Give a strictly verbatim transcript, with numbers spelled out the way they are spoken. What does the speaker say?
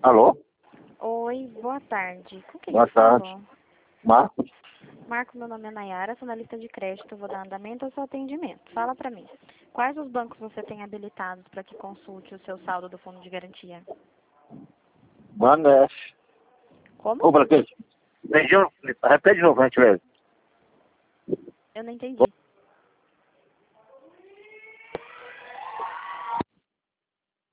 Alô? Oi, boa tarde. Com quem Boa eu tarde. falo? Marcos? Marco, meu nome é Nayara, sou analista de crédito, vou dar andamento ao seu atendimento. Fala pra mim, quais os bancos você tem habilitados para que consulte o seu saldo do fundo de garantia? Banesp. Como? Ô, Braquete, repete de novo, a gente vê. Eu não entendi.